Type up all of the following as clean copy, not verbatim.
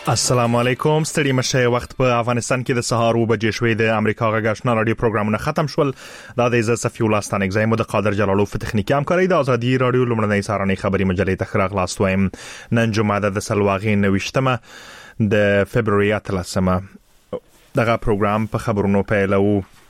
السلام علیکم. ستړي مشه وخت په افغانستان کې د سهار 2 بجې شوې. د امریکا غږ آشنا رادیو پروګرامونه ختم شول. دا د عزت صفی الله ستانک زایم د قادر جلالو په تخنیکی همکاري د ازادي رادیو لمړنۍ سارنې خبري مجلې ته خراغ لاستویم. نن جمعه د سلواغې 29مه د فبرवरी 13مه. دغه پروګرام په خبرونو پیلو.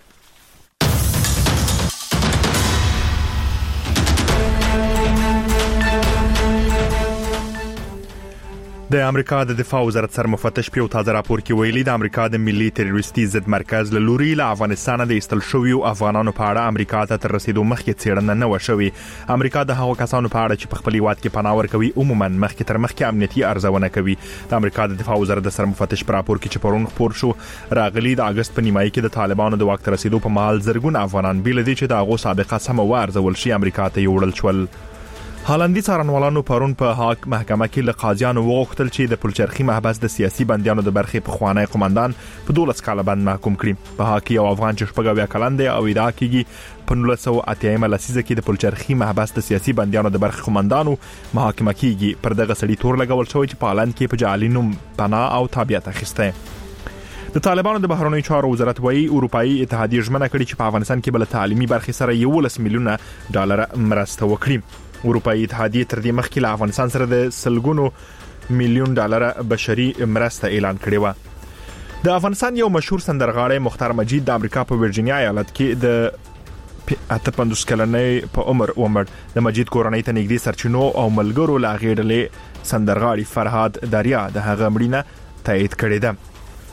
د امریکا د دفاع وزارت سر مفتش په تازه راپور کې ویلي د امریکا د ملي تروریستي ضد مرکز له لوري له افغانستان د ایستل شویو افغانانو په اړه امریکا ته تر رسیدو مخکې څېړنه نه وشوي. امریکا د هغو کسانو په اړه چې په خپل هیواد کې پناه ورکوي عموما مخکې تر مخکې امنیتي ارزونه کوي. د امریکا د دفاع وزارت د سر مفتش په راپور کې چې پرون خبر شو راغلي د اگست په نیمایي کې د طالبانو د واک ته رسیدو په مهال زرګون افغانان بیل دي چې د هغو سابقه سم وارزول شي امریکا ته یوړل شول. هالندي څارنوالانو پرون په هاګ محکمه کې له قاضیانو وغوښتل چې د پلچرخي محبس د سیاسي بندیانو د برخې په خوانی قومندان په 12 کاله بند محکوم کړي. په هاګ کې یو افغان چې شپږ کلن دی او ادعا کوي په 1980 لسیزه کې د پلچرخي محبس د سیاسي بندیانو د برخې قومندانو محاکمه کیږي. پر دغه سړي تور لګول شوی چې په هالند کې په جعلي نوم پناه او تابعیت اخیسته. د طالبانو د بهرنیو چارو وزارت وايي اروپאי اتحادیه ژمنه کړې چې په افغانستان کې بل تعلیمي برخې سره 11 میلیونه ډالر مرسته وکړي. اروپאי اتحادیه تر دې مخکې له افغانستان سره د سلګونو میلیون ډالر بشري مرسته اعلان کړې و. د افغانستان یو مشهور سندرغاړی مختار مجید د امریکا په ورجینیا ایالت کې د 58 کلنۍ په عمر ومړ. د مجید کورنۍ ته نږدې سرچینو او ملګرو لا غېډلې سندرغاړي فرهاد دریا د هغه مړینه تایید کړې ده.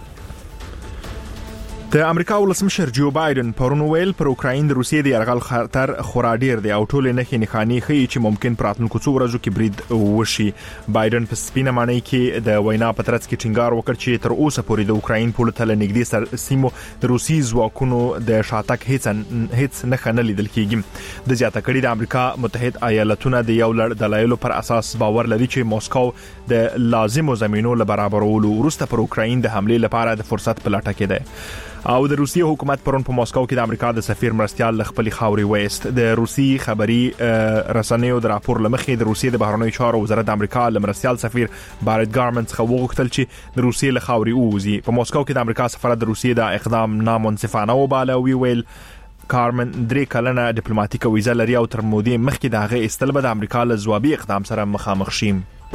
د امریکا ولسمشر جو بایدن پرون ویل پر اوکراین د روسیې د یرغل خطر خورا ډیر دی او ټول نه نښانې ښیي چې ممکن په راتلونکو څو ورځو کې برید وشي. بایدن په سپینه معنی کې د وینا په ترڅ کې ټینګار وکړ چې تر اوسه پورې د اوکراین په لټه نږدې سیمو د روسي ځواکونو د شاتګ هیڅ نه نه لیدل کېږي. د زیاته کړي د امریکا متحده ایالاتونه د یو لړ دلایلو پر اساس باور لري چې موسکو د لازمو زمينو له برابرولو وروسته پر اوکراین د حمله لپاره د فرصت په لټه کې ده. او د روسیې حکومت پرون په موسکو کې د امریکا د سفیر مرستيال خپل خاوري وېست. د روسي خبري رسنیو د راپور لمخې د روسیې د بهرنیو چارو وزارت د امریکا د مرستيال سفیر بارت ګارمنټس خو وغوښتل چې د روسیې له خاوري اوزي. په موسکو کې د امریکا سفارت د روسیې د اقدام نامنصفانه وباله او ویل کارمن 3 کلنه ډیپلوماټیک ویزه لري او تر مودې مخکې د هغه استل به د امریکا له ځوابي اقدام سره مخامخ شي.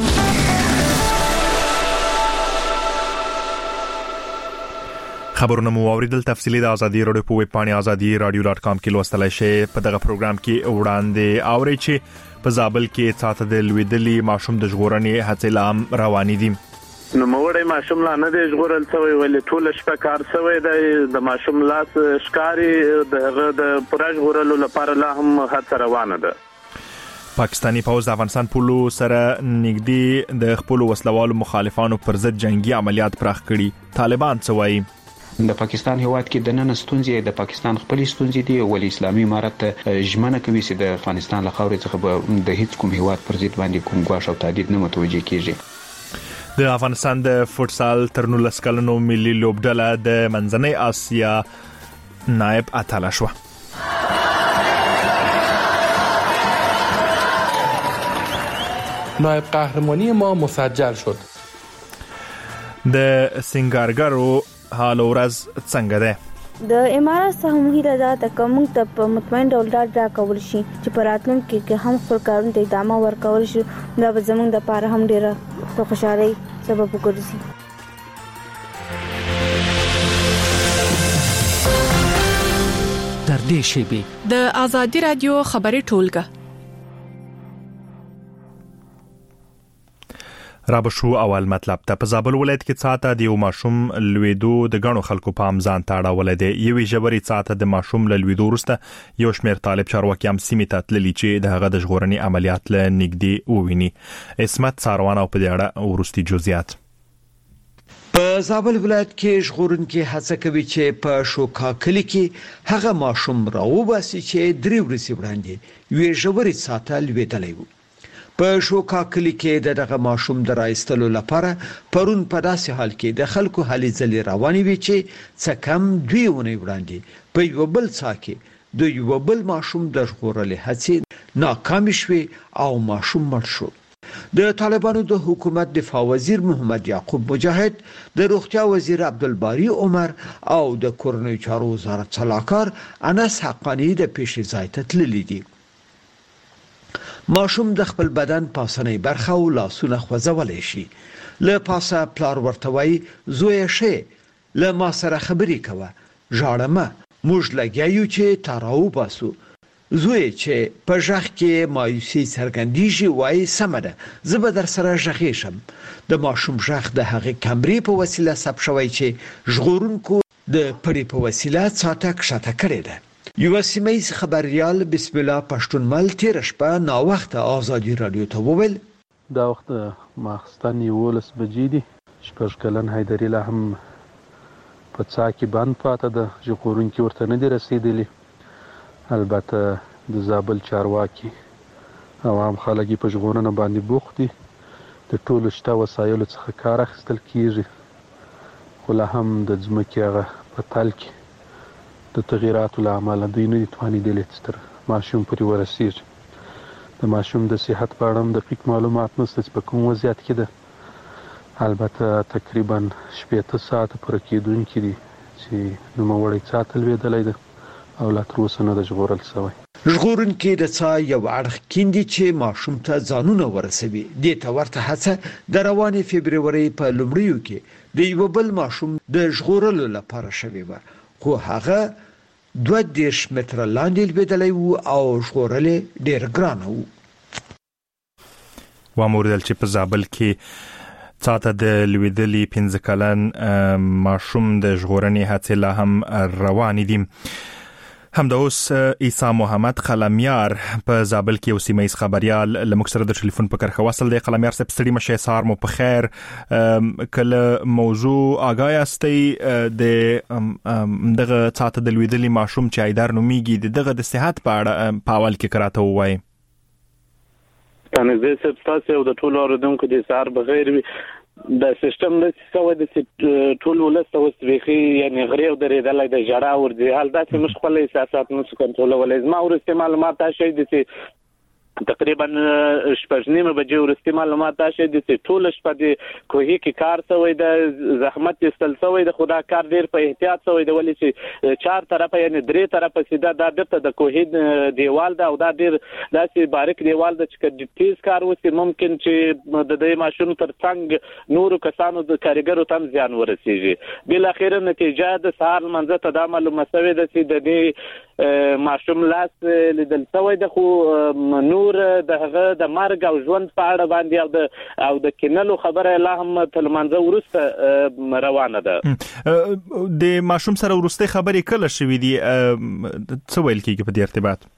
خبرونه مو اوریدل. تفصیلی د ازادي رادیو په ویب پاڼه azadi.radio.com کې لوستلای شئ. په دغه پروګرام کې وړاندې اوري چې په زابل کې ساته د لویدلي ماشوم د ژغورنې هڅې لام روانې دي. نو موړې ماشوم لا نه دی ژغورل شوی ولې ټول شپه کار شوی دی. د ماشوم لاس ښکاری د پرځ ژغورلو لپاره لا هم هڅه روانه ده. پاکستانی پوځ د افغانستان پولو سره نږدې د خپل وسلوالو مخالفانو پر ضد جنگي عملیات پراخ کړي. طالبان څه وایي؟ د پاکستان هیواد کې د نن ستونزې د پاکستان خپل ستونزې دي ولې اسلامي امارت ژمنه کوي چې د افغانستان له خاورې څخه د هیڅ کوم هیواد پر ضد باندې کوم ګواښ او تهدید نه متوجه کیږي. د افغانستان د فوتسال تر 19 کلنو ملي لوبډله د منځنۍ آسیا نائب اتله شو. نائب قهرمانی ما مسجل شد. د سنگارګرو حال ورځ څنګه ده؟ د امارات څخه مهیره ده د کوم ته په مطمئن ډول دا کول شي چې په راتلونکي کې هم خپل کارونه ته ادامه ورکول شي. دا به زموږ د لپاره هم ډیره په خوشحالي سبب وګرځي. تر دې شیبې د ازادي رادیو خبري ټولګه رابشو اول مطلب ته. په زابل ولایت کې ساته د یو ماشوم لویدو د غنو خلکو پام ځان تاړول دي. یوې جبري ساته د ماشوم لویدو وروسته یو شمېر طالب چارواکي هم سیمه ته تللی چې د هغه د ژغورنې عملیات له نږدې وویني. اسمت ساروان او په دې اړه ورستي جزئیات. په زابل ولایت کې ژغورونکي هڅه کوي چې په شوکا کلی کې هغه ماشوم راوباسي چې 3 ورځې وړاندې یو جبري ساته لویدلی و. په شوکا کلی کې دغه ماشوم د راایستلو لپاره پرون په داسې حال کې د خلکو هلي ځلې روانې وي چې څه کم 2 ونې وړاندې په یو بل ځای کې د یو بل ماشوم د ژغورلو هڅې ناکام شوې او ماشوم مړ شو. د طالبانو د حکومت دفاع وزیر محمد یعقوب مجاهد، د روغتیا وزیر عبدالباری عمر او د کورنۍ چارو وزارت سلاکار انس حقانی د پیښې ځای ته تللي دي. ماشوم د خپل بدن پاسنۍ برخه او لاسونه خوځولی شي. له پاسه پلار ورته وایي زویه شه له ما سره خبرې کوه، ژاړه مه، موږ لګیا یو چې تا راوباسو. زوی چې په ژغ کې مایوسي څرګندیږي وایي سمه ده، زه به در سره ژغېږم. د ماشوم ژغ د هغې کمرې په وسیله ثبت شوی چې ژغورونکو د پړې په وسیله څاته کښته کړې ده. یو سیمه‌یز خبریال بسم الله پښتونمل تېره شپه ناوخته آزادي راډیو ته وویل دا وخت ماخستن 11 بجې دي. شپږ کلن حیدري لا هم په څا کې بند پاته ده، ژغورونکي ورته نه دي رسېدلي. البته د زابل چارواکي او عام خلک په ژغورنه باندې بوخت دي. د ټولو شته وسایلو څخه کار اخیستل کیږي، خو لا هم د ځمکې هغه په تل کې د تغییراتو له امله دوی نه دي توانېدلي چې تر ماشوم پورې ورسېږي. د ماشوم د صحت په اړه هم دقیق معلومات نشته چې په کوم وضعیت کې ده. البته تقریبا 80 ساعته پوره کېدونکي دي چې نوموړی څا ته لوېدلی ده او لا تر اوسه نه ده ژغورل شوی. ژغورونکي د څا یو اړخ کیندي چې ماشوم ته ځانونه ورسوي. دې ته ورته هڅه د روانې فبرورۍ په لومړیو کې د یو بل ماشوم د ژغورلو لپاره شوې وه، خو هغه 2 متره لاندې لوېدلی و او ژغورل ډېر ګران و. واموردل چې په زابل کې څاته د لوېدلي 15 کلن ماشوم د ژغورنې هڅې لا هم روانې دي. همدا اوس عیسی محمد قلمیار په زابل کې یو سیمه‌یز خبریال له موږ سره د ټلیفون په کرښه وصل دی. قلمیار صاحب ستړي مشه، سهار مو په خیر. کله موضوع آگاه یاستئ د دغه څاته د لوېدلي ماشوم چې حیدر نومیږي دغه د صحت په اړه په اول کې کراته ووایي. تنظیم صاحب تاسو د ټولو اوریدونکو د سهار بغیر د سیستم د څه د ټول ولست او سويخي یعنی غریو درېدل د جړا ور دي حال داسې مش خپل احساسات نو کنټرولولای. ما ورسته معلومات شي د تقریبا 8:30 بجې ورسته معلومات شي د ټول شپه د کوهي کې کار شوی د زحمت استل شوی د خدا کار ډیر په احتیاط شوی د ولې چې 4 طرفه یعنی 3 طرفه سیده د د کوهي دیوال دا او دا ډیر داسې باریک دیوال د چې تیز کار وسی ممکن چې د دې ماشوم تر څنګ نورو کسانو د کاریګرو تم ځان ورسیږي. بل اخر نتیجه د سهار منځ ته د معلومه شوی د چې د ماشوم لاس لیدل شوی د خو نور د هغه د مرګ او ژوند په اړه باندې او د کینلو خبره لا هم تل منځ ورسته روانه ده. د ماشوم سره ورسته خبرې کله شوې دي څه ویل کیږي په دې ارتباط؟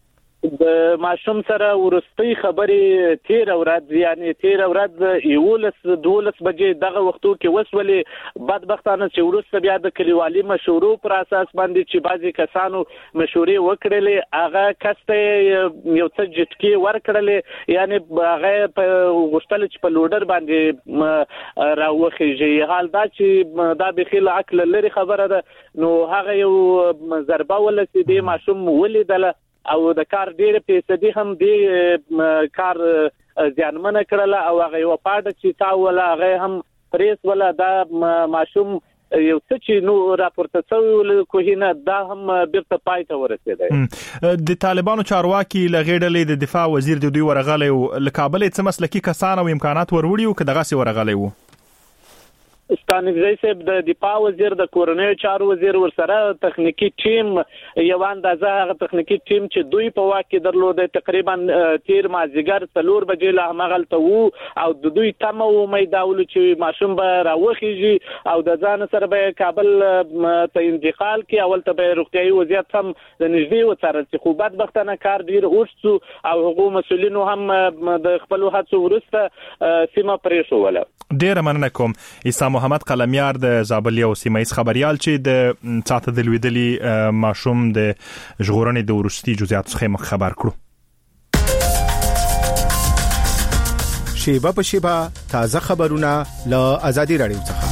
د ماشوم سره ورسته خبرې 13 ورځ یعنی 13 ورځ 12 بجې دغه وختو کې وسولې بدبختانه چې ورسته بیا د کلیوالي مشورو پر اساس باندې چې بعضی کسانو مشورې وکړلې هغه کسته یو څه جټکی ورکړلې یعنی هغه په غوښتل چې په لوډر باندې راوخیږي. حال دا چې دا بخیل عقل لري خبره ده نو هغه یو ضربه ولسی دی ماشوم ولیدله او د کار ډېر پیسې هم دی کار ځانمنه کړله او هغه یو پاډ چې تاوله هغه هم پریس ولا دا ماشوم یو څه چې نو راپورته شوی کوهینه دا هم بیرته پای ته ورسېده. د طالبانو چارواکي لغېډلې د دفاع وزیر د دوی ورغلی له کابل څخه مسلکي کسان او امکانات وروړي او کداغه سي ورغلی وو. ستانګزی صاحب د دفاع وزیر د کورنۍ چارو وزیر ورسره تخنیکی ټیم یو اندازه هغه تخنیکی ټیم چې دوی په واکه درلود تقریبا 13 مازیګر 4 بجې له همغلته وو او د دوی تمه امید داول چې ماشوم به راوخیږي او د ځان سره به کابل ته انتقال کی اول ته به روغتيایي وضعیت هم د نږدې وڅارل چې خو بدبختانه کار ډیر اوښتو او حقوق مسولینو هم د خپل هڅو ورسته سیمه پرې شوله. ډیر مننه کوم. عیسی محمد قلمیار د زابل یو سیمه‌یز خبریال چې د څاته د لوېدلي ماشوم د ژغورنې د ورستي جزئیات څخه خبر کړو. شیبه په شیبه تازه خبرونه له آزادي رادیو څخه.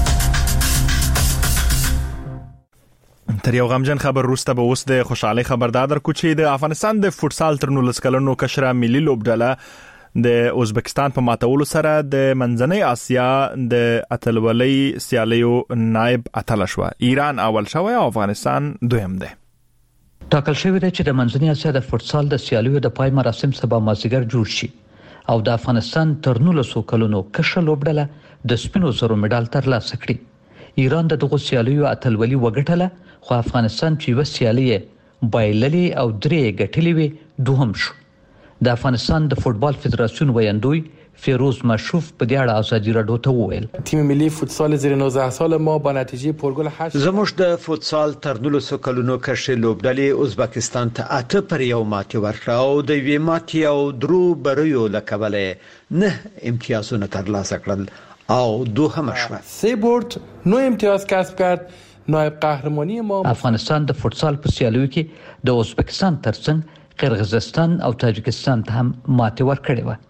تر یو غمجن خبر روسته به اوس د خوشحالي خبردار درکو چې د افغانستان د فوتسال تر 19 کلنو کشره ملي لوبډله د ازبکستان په ماتولو سره د منځنۍ آسیا د اتلولۍ سیالیو نائب اتل شو. ایران اول شوی او افغانستان دویم دی. ټاکل شوی دی چې د منځنۍ آسیا د فوتسال د سیالیو د پای مراسم سبا مازیګر جوړ شي او د افغانستان تر 19 کلونو کشه لوبډله د سپینو زرو مډال ترلاسه کړي. ایران دغه سیالیو اتلولي وګټله خو افغانستان چې وسیالي بایللي او درې ګټلې وي دوهم شو. د افغانستان د فوتبال فدراسیون ویاندوی فیروز مشروف په دې اړه ازادي راډیو ته وویل تیم ملی فوتسال زیر 19 سال ما با نتیجه پرگل 8 زموږ د فوتسال تر 19 کلونو کشه لوبډلې ازبکستان ته 8-1 ماتې ورکړه او د وی ماتې او درو بریو لکبله 9 امتیازونه ترلاسه کړل او دوهم شو. سه برد 9 امتیاز کسب کرد. نایب قهرمانی ما افغانستان د فوتسال په سیالیو کې د ازبکستان ترڅنګ قرغیزستان او تاجکستان ته هم ماتې ورکړې و.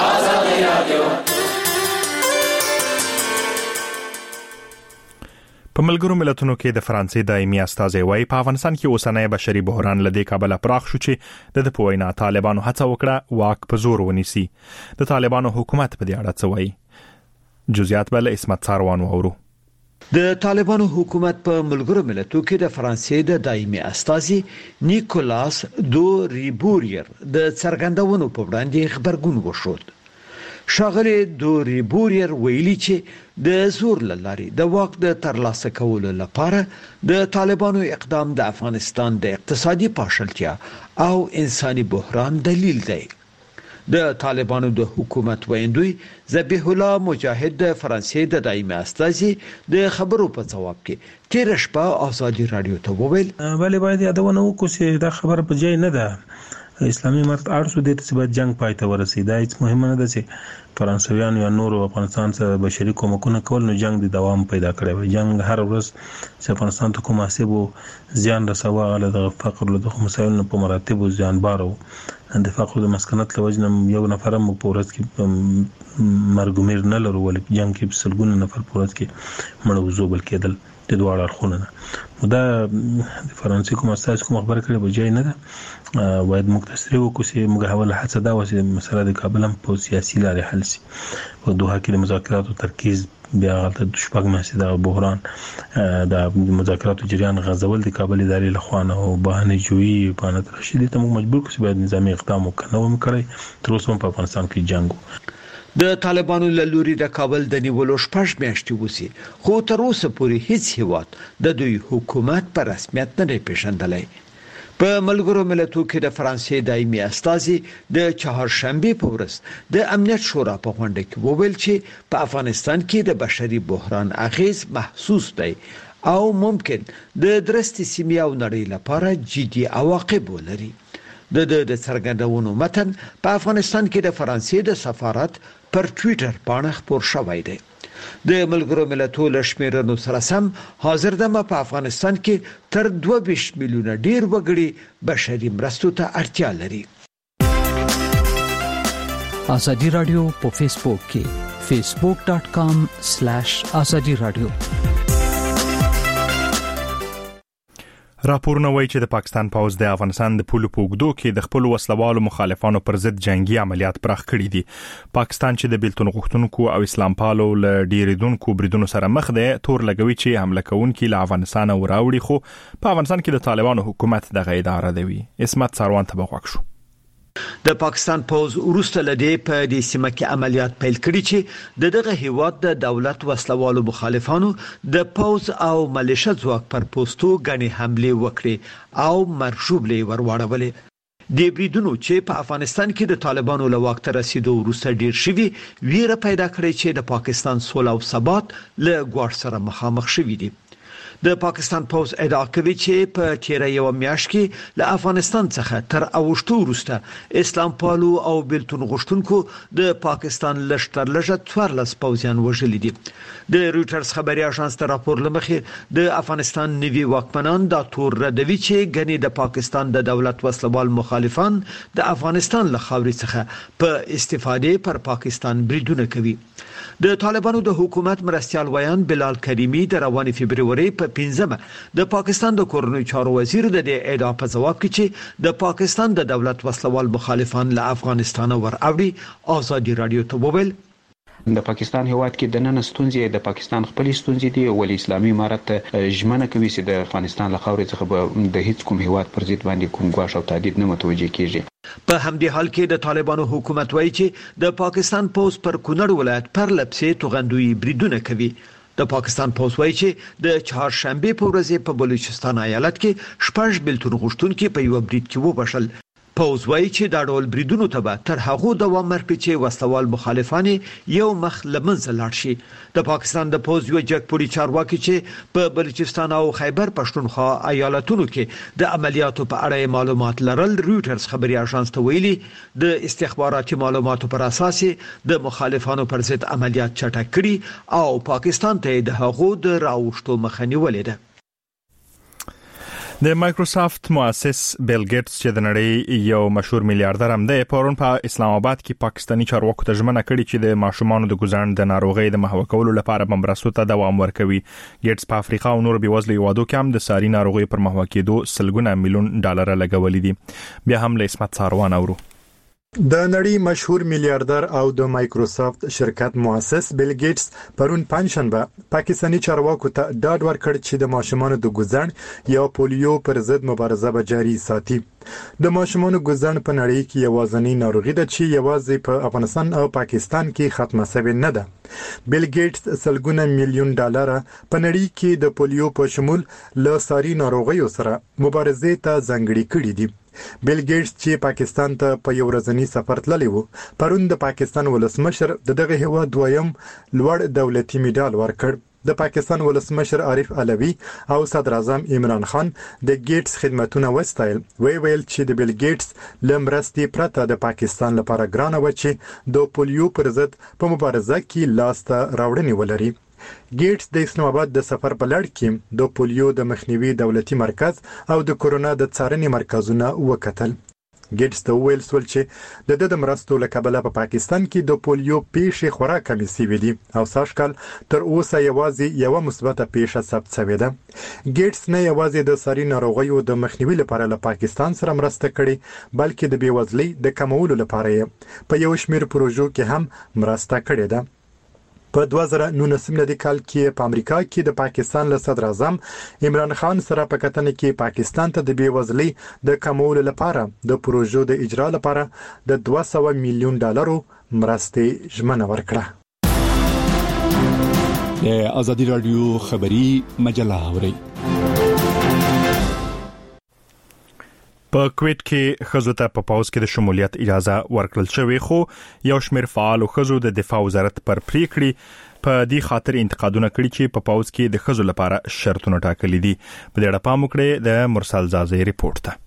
په ملګرو ملتونو کې د فرانسې دایمي استازی وايي په افغانستان کې اوسنۍ بشري بحران لدې کابل پراخ شو چې د پوینا طالبانو هڅه وکړه واک په زور ونیسي. د طالبانو حکومت په دې اړه څه وایي؟ جزئیات بل اسمت ساروان وورو. د طالبانو حکومت په ملګرو ملتونو کې د فرانسې د دایمي استازي نیکولاس دو ریبوریر د څرګندونو په وړاندې خبرګون وشود. شاغلی دو ریبوریر ویلي چې د زور لاري د واک د ترلاسه کولو لپاره د طالبانو اقدام د افغانستان د اقتصادي پاشلتیا او انساني بحران دلیل دی. د طالبانو د حکومت ویندوی ذبیح الله مجاهد د فرانسې د دایمي استازي د خبرو په جواب کې تیر شپه ازادي رادیو ته وویل بلې باید یادونه وکړو چې دا خبره په ځای نه ده. اسلامي امارت ارسو د تسبت جنگ پای ته ورسید. دا هیڅ مهمه نه ده چې فرانسویان یا نور افغانستان سره بشري کومکونه کول نو جنگ د دوام پیدا کړی و. جنگ هر ورځ چې افغانستان ته کوم حسابو زیان رسوا غل د فقر له مسایلو په مراتب زیان بارو د فقر د مسکنت لوجنم یو نفر مو پورت کې مرګومیر نه لرو ولې جنگ کې سلګونه نفر پورت کې مړو زوبل کېدل د دوه اړخونه. دا د فرانسې کوم اساس کوم خبره کړې بجای نه ده. باید مختصری وکړو چې موږ حواله هڅه دا وسه مسله د کابل هم په سیاسي لارې حل شي. په دوه کې د مذاکراتو ترکیز بیا د شپږ میاشتې د بحران د مذاکراتو جریان غزول د کابل ادارې لخوا او بهانه جوړي بهانه رشیدي ته موږ مجبور کړو چې باید نظامی اقدام وکړو کړی تر اوسه په افغانستان کې جنگ د طالبانو له لوري د کابل د نیولو شپږ میاشتې وسی خو تر اوسه پورې هیڅ هیواد د دوی حکومت په رسمیت نه پیژندلی. په ملګرو ملتونو کې د فرانسې دایمي استازي د چهارشنبه په ورځ د امنیت شورا په غونډه کې وویل چې په افغانستان کې د بشري بحران اغیز محسوس دی او ممکن د درستي سیمې او نړۍ لپاره جدي عواقب ولري. د څرګندونو متن په افغانستان کې د فرانسې د سفارت پر ټوئیټر باندې خبر شوی دی. د ملګرو ملتونو شمیرنو سره سم حاضر دمه په افغانستان کې تر 22 میلیونه ډیر وګړي بشري مرستو ته اړتیا لري. ازادي رادیو په فیسبوک کې facebook.com/azadi radio. راپورونه وایي چې د پاکستان پوځ د افغانستان د پولو په اوږدو کې د خپل وسلوالو مخالفانو پر ضد جنگي عملیات پراخ کړي دي. پاکستان چې د بیلتون غوښتونکو او اسلام پالو له ډیریدونکو بریدونو سره مخ دی تور لګوي چې حمله کوونکي له افغانستان وراوړي خو په افغانستان کې د طالبانو حکومت دغه اداره دی. اسمت ساروان ته بغوښ شو. د پاکستان پوز وروسته لدی په دې سیمه کې عملیات پیل کړي چې دغه هیواد د دولت وسلوالو مخالفانو د پوز او ملیشه ځواک پر پوسټو غني حمله وکړي او مرشوبلې ورواړولې. د بریدونو چې په افغانستان کې د طالبانو له واک ته رسیدو وروسته ډیر شوي ویره پیدا کړې چې د پاکستان سوله او ثبات له ګواښ سره مخامخ شوي دي. د پاکستان پوز ادعا کوي چې په تیر یو میاشت کې له افغانستان څخه تر اوښتو وروسته اسلام پالو او بیلتون غوښتونکو د پاکستان لشتر لږه 14 پوځیان وژلي دي. د رويټرز خبري اژانس ته راپور لمخې د افغانستان نوي واکمنان د تور ردوي چې غني د پاکستان د دولت وسلوال مخالفان د افغانستان له خاورې څخه په استفاده پر پاکستان بریدونه کوي. د طالبانو د حکومت مرستيال ویان بلال کریمی د روان فبرवरी په 15 د پاکستان د کورنۍ چارو وزیر د اعدام په جواب کې چې د پاکستان د دولت وسلوال مخالفان له افغانستان ور اوړي آزادي رادیو ته وویل د پاکستان هیواد کې د نن ستونزې د پاکستان خپل ستونزې دي ولې اسلامي امارت ژمنه کوي چې د افغانستان له خاورې څخه د هیڅ کوم هیواد پر ضد باندې کوم ګواښ او تهدید نه متوجه کیږي په همدې حال کې د طالبانو حکومت وایي چې د پاکستان پوز پر کونړ ولایت پر لپسې توغندوی بریدونه کوي د پاکستان پوز وایي چې د چهارشنبه په ورځ په بلوچستان ایالت کې شپږ بلتون غوښتونکو په یو برید کې وبشل پوز وایي چې دا ډول بریدونو ته به تر هغه دوام ورکړي چې وسوال مخالفان یو مخ لمنځه لاړ شي د پاکستان د پوز یو جګپوري چارواکي چې په بلوچستان او خیبر پښتونخوا ایالتونو کې د عملیاتو په اړه معلومات لرل رويټرز خبري اژانس ته ویلي د استخباراتي معلوماتو پر اساس د مخالفانو پر ضد عملیات چټک کړي او پاکستان ته د هغو د راوښتو مخه نیولې ده د مایکروسافت مؤسس بیل ګیټس چې د نړۍ یو مشهور میلیارډر هم دی پرون په اسلام آباد کې پاکستانی چارواکو ته ژمنه کړې چې د ماشومانو د ګزاند د ناروغۍ د محو کولو لپاره مرستو ته دوام ورکوي ګیټس په افریقا او نور بیوزلو هیوادو کې هم د ساري ناروغۍ پر محو کېدو سلګونه میلیون ډالر لګولې دي بیا هم له اسمت ساروان اورو د نړۍ مشهور میلیارډر او د مایکروسافت شرکت مؤسس بیل ګیټس پرون پنځشنبه پاکستانی چارواکو ته ډاډ ورکړ چې د ماشومانو د ګزاند یا پولیو پر ضد مبارزه به جاري ساتي د ماشومانو ګزاند په نړۍ کې یوازینی ناروغي ده چې یوازې په افغانستان او پاکستان کې ختمه شوې نه ده بیل ګیټس سلګونه میلیون ډالر په نړۍ کې د پولیو په شمول له ساري ناروغیو سره مبارزه ته ځانګړي کړي دي بیل ګیټس چې پاکستان ته په یو ورځنی سفر تللی وو پرون د پاکستان ولسمشر دغه هیواد دویم لوړ دولتي میډال ورکړ د پاکستان ولسمشر عارف علوی او صدر اعظم عمران خان د ګیټس خدماتونه وستایل ویل چې د بیل ګیټس لمرستي پرته د پاکستان لپاره ګرانه و چې د پولیو پر ضد په مبارزه کې لاسته راوړنې ولري ګیټس د اسلام آباد د سفر په لړ کې د پولیو د مخنیوي دولتي مرکز او د کورونا د څارنې مرکزونه وکتل ګیټس ته ویل سول چې د مرستو لکبله په پاکستان کې د پولیو پیښې خورا کمې شوې دي او ساشکل تر اوسه یوازې یو مثبته پیښه ثبت شوې ده ګیټس نه یوازې د ساري ناروغیو د مخنیوي لپاره له پاکستان سره مرسته کړې بلکې د بیوزلۍ د کمولو لپاره په یو شمېر پروژو کې هم مرسته کړې ده په 2019 میلادي کال کې په امریکا کې د پاکستان له صدر اعظم عمران خان سره په کتنه کې پاکستان ته د بیوزلۍ د کمولو لپاره د پروژو د اجرا لپاره د 200 میلیون ډالرو مرستې ژمنه ورکړه د آزادي رادیو خبری مجله اوري په کویټ کې خزو ته په پاوز کې د شمولیت اجازه ورکړل شوې خو یو شمېر فعال خزو د دفاع وزارت پر پریکړې په دې خاطر انتقادونه کړي چې په پاوز کې د خزو لپاره شرطونه ټاکلي دي په دې اړه پام وکړئ د مرسل زازي ریپورت ته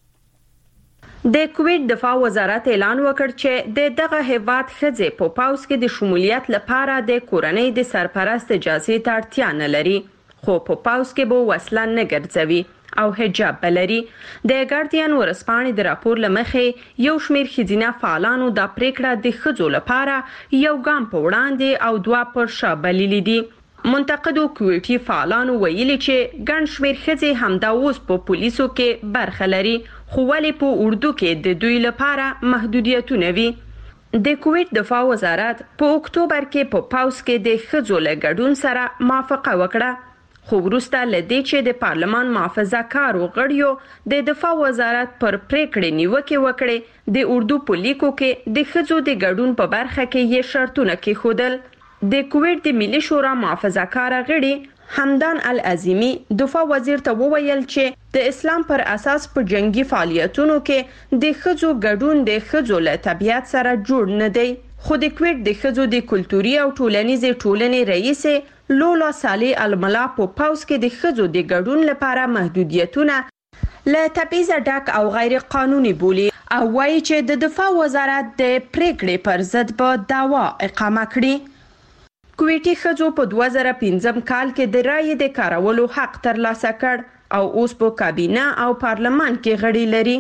د کویټ دفاع وزارت اعلان وکړ چې دغه هیواد خځې په پاوز کې د شمولیت لپاره د کورنۍ د سرپرست اجازه ته اړتیا نه لري خو په پاوز کې به وسله نه ګرځوي او حجاب بلري د ګارډین ورسپانې د راپور لمخې یو شمېر خزینه فعالانو د پریکړه د خځو لپاره یو ګام په وړاندې او دوا پر شا بللي دي منتقدو کویټي فعالانو ویلي چې ګڼ شمېر خځې همدا اوس په پولیسو کې برخه لري خو ولې په اردو کې د دوی لپاره محدودیتونه وي د کویټ دفاع وزارت په اکتوبر کې په پاوز کې د خځو له ګډون سره موافقه وکړه خو وروسته لدې چې د پارلمان محافظه کارو غړیو د دفاع وزارت پر پریکړې نیوکه وکړي د اردو په لیکو کې د خځو د ګډون په برخه کې یې شرطونه کېښودل د کویټ د ملي شورا محافظه کار غړي حمدان العظیمی دفاع وزیر ته وویل چې د اسلام پر اساس په جنگي فعالیتونو کې د خځو ګډون د خځو له طبيعت سره جوړ نه دی خو د کویټ د خځو د کلتوري او ټولنیزې ټولنې رئیس لولا صالح الملا په پاوز کې د خځو د ګډون لپاره محدودیتونه له تبعیض ډک او غیر قانوني بولي او وایي چې د دفاع وزارت د پریکړې پر ضد به دعوا اقامه کړي کویټي خځو په 2015 کال کې د رایې د کارولو حق ترلاسه کړ او اوس په کابینه او پارلمان کې غړي لري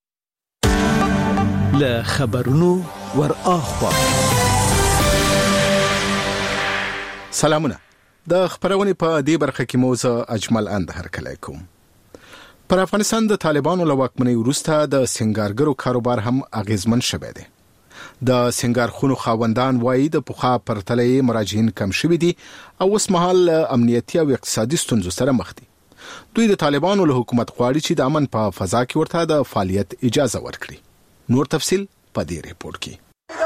له خبرونو ور اخوا سلامونه. د خبرونې په دې برخه کې موزه اجمل اند هرکلی کوم. پر افغانستان د طالبانو له واکمنۍ وروسته د سنگارګرو کاروبار هم اغیزمن شوی دی. د سنگارخونو خاوندان وایي د پخوا پرتلې مراجعین کم شوي دي او اوس مهال امنیتي او اقتصادي ستونزو سره مخ دي. دوی د طالبانو له حکومت غواړي چې د امن په فضا کې ورته د فعالیت اجازه ورکړي. نور تفصيل په دې ریپورت کې.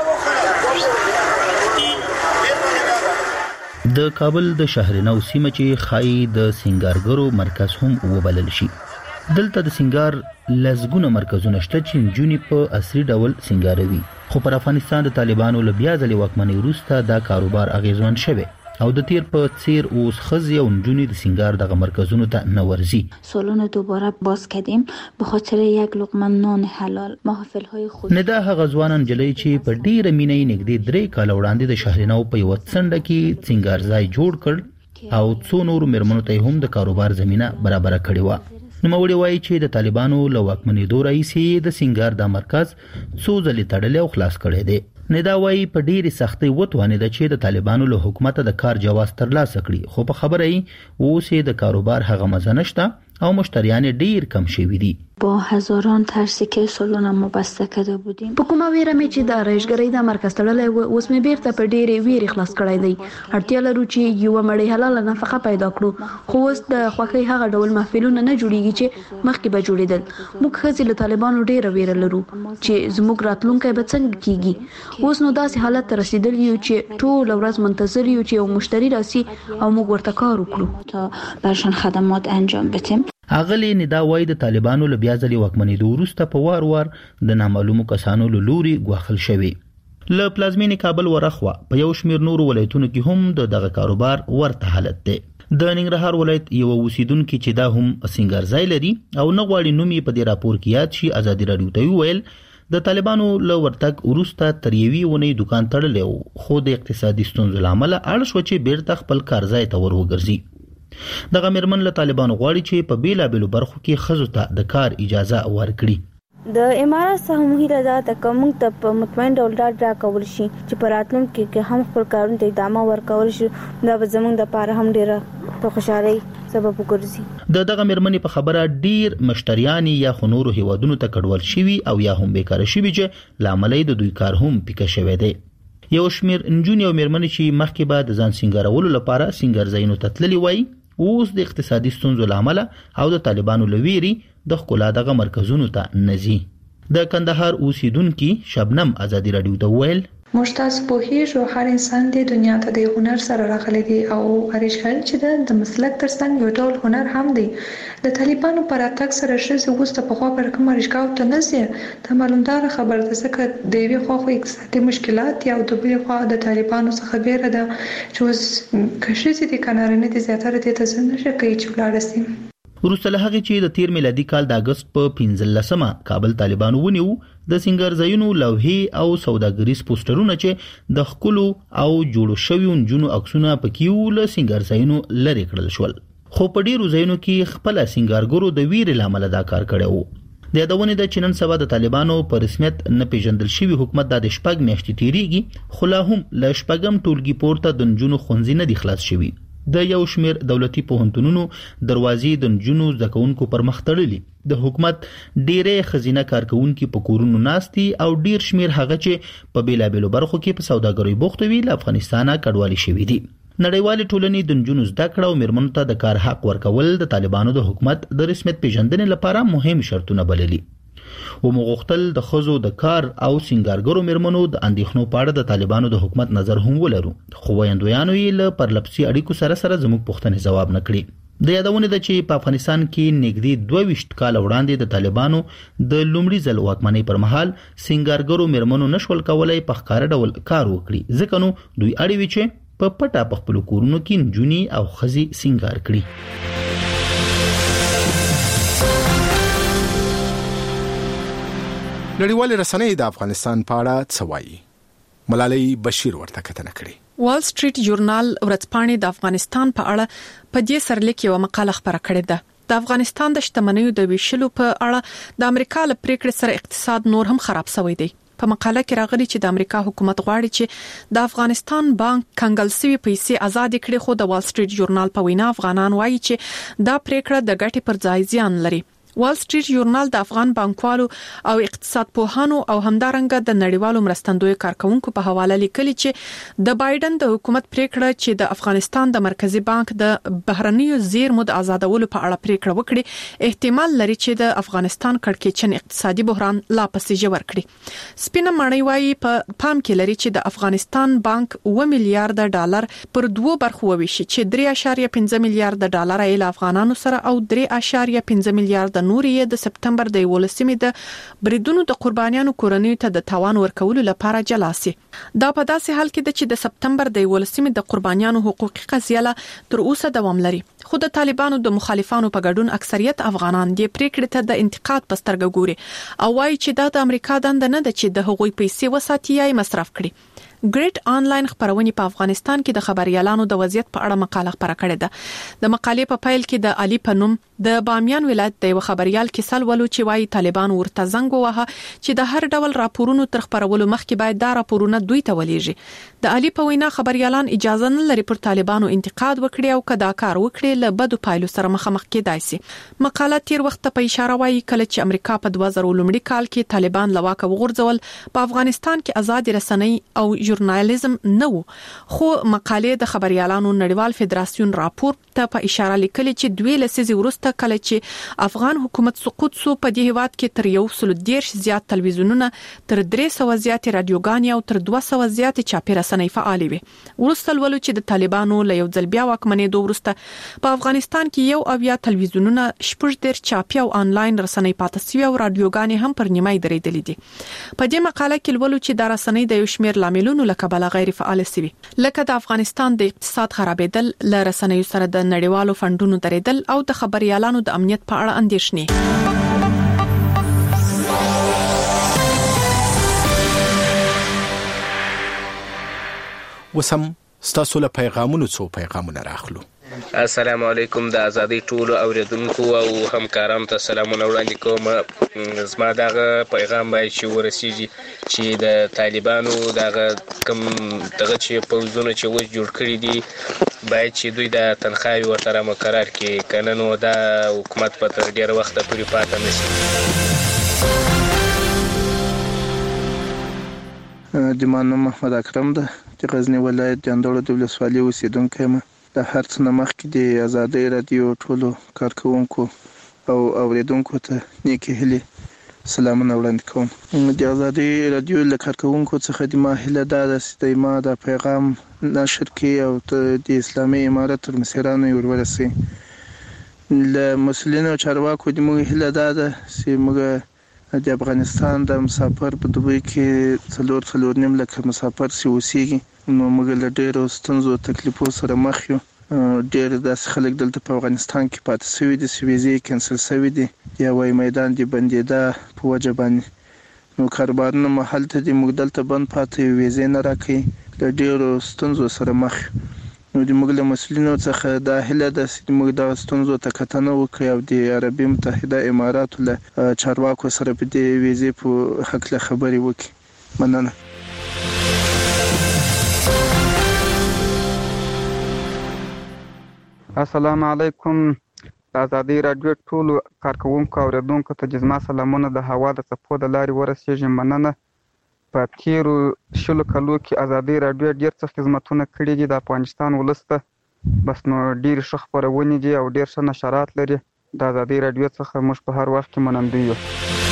د کابل د شهرنو سیمه چې خای د سنگارګرو مرکز هم وبلل شي. دلته د سنگار لزګونه مرکزونه شته چې جونی په اصلي ډول سنگاروي. خو پر افغانستان د طالبانو له بیا ځلې واکمنۍ وروسته دا کاروبار اغیزمن شوی او د تیر په څیر اوس خزي او جونی د سنگار دغه مرکزونو ته نورزی. سالن دوباره باز کردیم به خاطر یک لقمه نان حلال. محافل های خود ندا هغه ځوانان جلې چې په ډیره مینې نګدې 3 کال وړاندې د شهرنو په یو څنډه کې سنگار ځای جوړ کړ او څو نور مرمنو ته هم د کاروبار زمينه برابر کړې و. نو موري وایي چې د طالبانو له واکمنۍ دوه رئیسي د سنگار د مرکز څو ځلې تړلې او خلاص کړي دي. ندا وایي په ډېری سختۍ وتوانید چې د طالبانو له حکومت د کار جواز ترلاسه کړي، خو په خبره یې اوس د کاروبار هغه مزه نشته او مشتریان ډیر کم شوي دي. با هزاران ترسی که سالن ما بسته کرده بودیم. په کومه ویره مې چې د رایشګرۍ د مرکز تړلې و اوس مې بیرته په ډېرې ویرې خلاص کړی دی. اړتیا لرو چې یو مړی حلال نفقه پیدا کړو، خو اوس د خوښۍ هغه ډول محفلونه نه جوړیږي چې مخکې به جوړېدل. موږ ښځې له طالبانو ډېره ویره لرو چې زموږ راتلونکی به څنګه کیږي. اوس نو داسې حالت ته رسیدلی یو چې ټول ورځ منتظر یو چې یو مشتری راسي او موږ ورته کار وکړو تا برشان خدمات انجام بدیم. اغلی ندا وای د طالبانو له بیا ځلې واکمنۍ وروسته په وار وار د نامعلومو کسانو له لوري غوښل شوی. له پلازمینې کابل ورخوا په یو شمیر نور ولایتونو کې هم دغه کاروبار ورته حالت دی. د ننګرهار ولایت یو اوسیدونکو چې دا هم سنگار ځای لري او نه غواړي نوم یې په دې راپور کې یاد شي ازادي رادیو ته ویل د طالبانو له ورتګ وروسته تر یوې ونې دکان تړلی خو د اقتصادي ستونزو لامل اړ شو چې بیرته خپل کار ځای ته ور وګرځي. دغه مرمن له طالبانو غواړي چې په بیلابېلو برخو کې خزو ته د کار اجازه ورکړي. د امارات څخه موږ راځه ته موږ ته په مطمئن ډول راکول شي چې په راتلونکي کې هم خپل کارونه ته ادامه ورکول شي. دا به زموږ د پاره هم ډیره په خوشحالي سبب وګرځي. دغه مرمنې په خبره ډیر مشتریان یا خنورو هیوادونو ته کډوال شوي او یا هم بیکاره شوي چې لامل د دوی کار هم پیکه شوی دی. یو شمیر انجونی او مرمنې چې مخکې به د ځان سنگارولو لپاره سنگار ځایونو ته تللي وای اوس د اقتصادي ستونزو لامل او د طالبانو لویری د خپل دغه مرکزونو ته نزي. د کندهار اوسیدونکو شبنم ازادي رادیو ته ویل مشتاز پوهیږو هر انسان د دنیا ته د هنر سره راغلی دی او هرشکل چې د مسلک ترڅنګ یو ډول هنر هم دی. د طالبانو پر اتاک سره شې وسته په خوا پر کوم رشکاو ته نزي ته معلومدار خبر ده څخه د وی خو اقتصادي مشکلات یا د بل خوا د طالبانو څخه بیره ده چې اوس کشي دي کنارنه دي زیاتره د تزنه شي چې ولارسي. وروسته له هغه چې د تیر میلادي کال د اگست په 15مه کابل طالبانو ونیو د سنگار ځایونو لوحې او سوداګریز پوسټرونه چې د خلکو او جوړو شویو جنو عکسونه پکې ول سنگار ځایونو لری کړل شول. خو په ډیرو ځایونو کې خپل سنگارګرو د ویرې لامل دا کار کړو. د یادونه د چنن سبا د طالبانو په رسمیت نه پیژندل شوی حکومت د شپږ میاشتې تیریږي خو لا هم له شپږم ټولګي پورته د جنو خونځي نه دي خلاص شوی. د یو شمیر دولتي پوهنتونونو دروازې د جنونو ځکونکو پر مخ تړلي. د حکومت ډیره خزینه کارکونکو په کورونو ناستي او ډیر شمیر هغه چې په بیلابېلو برخو کې په سوداګرۍ بوخت وي له افغانستانه کډوالي شوي دي. نړیوال ټولنې د جنونو زده کړه او مرمنو ته د کار حق ورکول د طالبانو د حکومت د رسمیت پیژندنې لپاره مهم شرطونه بللي. و مغختل د خزو د کار او سنگارګرو مرمنو د اندېښنو په اړه د طالبانو د حکومت نظر هم ولرو خو ویندویانو یې له پرلپسي اړیکو سره زموږ پوښتنې جواب نکړي. د یادونه ده چې په افغانستان کې نږدې 22 کال وړاندې د طالبانو د لومړي ځل واکمنۍ پر مهال سنگارګرو مرمنو نشول کولای په ښکار ډول کار وکړي ځکه نو دوی اړوي چې په پټه په خپل کورونو کې نجونی او خزي سنگار کړي. نړیوال رسنۍ د افغانستان په اړه څه وایي؟ ملالۍ بشیر ورته کتنه کړې. وال سټریټ ژورنال ورځپاڼې د افغانستان په اړه په دې سرلیک یو مقاله خبره کړې ده. د افغانستان د شتمنیو د ویشلو په اړه د امریکا له پریکړې سره اقتصاد نور هم خراب شوی دی. په مقاله کې راغلي چې د امریکا حکومت غواړي چې د افغانستان بانک کنګل سوي پیسې آزاد کړي، خو د وال سټریټ ژورنال په وینا افغانان وایي چې دا پریکړه د ګټې پر ځای زیان لري. وال سټریټ ژورنال د افغان بانکوالو او اقتصاد پوهانو او همدارنګه د نړیوالو مرستندوی کارکونکو په حواله لیکلي چې د بایدن د حکومت پریکړه چې د افغانستان د مرکزی بانک د بهرنیو زیرمو د آزادولو په اړه پریکړه وکړي احتمال لري چې د افغانستان کړکېچن اقتصادي بحران لا پسې ژور کړي. سپینه ماڼۍ وايي په پام کې لري چې د افغانستان بانک 2 میلیارډ ډالر پر دوه برخو وویشي چې 3.5 میلیارډ ډالر یې له افغانانو سره او 3.5 میلیارډ نور یې د سپتمبر د 11مې د بریدونو د قربانیانو کورنیو ته د تاوان ورکولو لپاره جلا سي. دا په داسې حال کې چې د سپتمبر د 11مې د قربانیانو حقوقي قضیه تر اوسه دوام لري، خو د طالبانو د مخالفانو په ګډون اکثریت افغانان د پریکړې ته د انتقاد په سترګه ګوري او وایي چې دا د امریکا دنده نه ده چې د هغوی پیسې وساتي یا مصرف کړي. ګریډ آنلاین خبرونه په افغانستان کې د خبريالانو د وضعیت په اړه مقاله خبره کړې ده. د مقالې په پیل کې د علي پنوم د بامیان ولایت د یو خبريال کیسل ولو چې وايي طالبان ورته زنګ ووهه چې د هر ډول راپورونو تر خبرولو مخکې باید دا راپورونه دوی ته ولېږي. د علي په وینا خبريالان اجازه نه لري پر طالبانو انتقاد وکړي او کدا کار وکړي له بدو پایلو سره مخامخ کېدای شي. مقاله تیر وخت په اشاره وايي کله چې امریکا په 2000 کال کې طالبان لواکه وغورځول په افغانستان کې آزاد رسنۍ او ژورنالیزم نه وو، خو مقالې د خبريالانو نړیوال فدراسیون راپور ته په اشاره لیکلي چې دوی لسیزې وروسته کله چې افغان حکومت سقوط سو په دې هیواد کې تر 110 زیات تلویزیونونه، تر 300 زیات رادیوګانې او تر 200 زیات چاپی رسنۍ فعال وي. ورسته ولو چې د طالبانو له یو ځل بیا واکمنې دوه وروسته په افغانستان کې 1 تلویزیونونه، 14 چاپی او آنلاین رسنۍ پاتې شوي او رادیوګانې هم پر نیمه درېدلې دي. په دې مقاله کې ولو چې د رسنۍ د یو شمېر لاملونو لکه بل غیر فعال سوي، لکه د افغانستان د اقتصاد خرابېدل، ل رسنیو سره د نړیوالو فندونو درېدل او د خبريالانو د امنیت په اړه اندېښنې. وسم ستاسو له پیغامونو څو پیغامونه راخلو. السلام علیکم د ازادي ټولو اوریدونکو او همکارانو ته سلامونه وړاندې کوم. زما دغه پیغام باید چې ورسیږي چې د طالبانو دغه کوم دغه چې پوځونه چې اوس جوړ کړي دي باید چې دوی د تنخواهي ورسره مقرر کړي، کنه نو دا حکومت په تر ډېر وخته پورې پاتې نشي. د مانو محمد اکرم ده د غزنی ولایت د اندړو د ولسوالۍ اوسیدونکی یم. د هر څه مخکې د آزادۍ رادیو ټولو کارکونکو او اوریدونکو ته نیکې هیلې سلامونه وړاندې کوم. د آزادۍ رادیو له کارکونکو څخه د ما هیله دا ده چې ما د پیغام نشر کړي او د اسلامي امارت تر مسیرانو یې ورورسوي. له مسؤلینو چارواکو د موږ هیله دا ده چې موږ د افغانستان د مسافر په دوبۍ کې 4.5 لکه مسافر سي اوسېږي، نو موږ له ډېرو ستونزو تکلیفو سره مخ یو. ډېر داسې خلک دلته په افغانستان کې پاتې شوي دي چې ویزې کینسل شوي دي یا هوایي میدان د بندېدا په وجه باندې، نو کاروبارونه مو هلته دي، موږ دلته بند پاتې ویزې نه راکوي، له ډېرو ستونزو سره مخ. نو د موږ له مسؤلینو څخه دا هیله ده چې موږ دغه ستونزو ته کتنه وکړي او د عربي متحده اماراتو له چارواکو سره په دې ویزې په هکله خبرې وکړي. مننه. السلام علیکم. د ازادي رادیو ټولو کارکونکو او اوریدونکو ته جزما سلامونه د هوا د څپو د لارې ورسیږي. مننه. په تیرو 10 کالو کې ازادي رادیو ډېر څه خدمتونه کړي دي د افغانستان ولس ته، بس نو ډېر ښه خپرونې دي او ډېر ښه نشرات لري. د ازادي رادیو څخه موږ په هر وخت کې منندوی یو.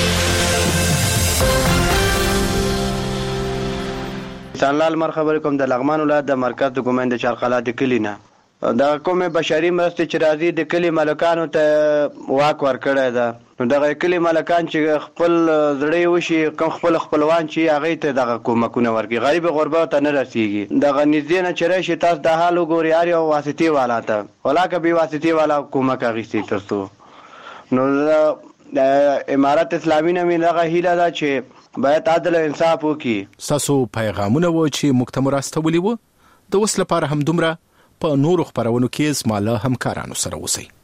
انسانلال مرحبا کوم د لغمان ولایت د مرکز د ګومند چارقلا د کلینا د کومه بشري مرستې چې راځي د کلی مالکانو ته واک ورکړی ده، نو دغه کلی مالکان چې خپل زړی وشي کوم خپل خپلوان چې هغه ته دغه کومکونه ورکړي، غریب غربا ته نه رسیږي. دغه نږدې نه چرای شي تاسو د حال وګوري هر یو واسطي والا ته ولاکه به واسطي والا کومک اغیستي ترسو. نو د امارت اسلامي نه دغه هیله ده چې باید عدل او انصاف وکړي. تاسو پیغامونه و چې مکتمل راستولي وو د وسله لپاره هم دومره په نورو خبرونو کې زما له همکارانو سره اوسئ.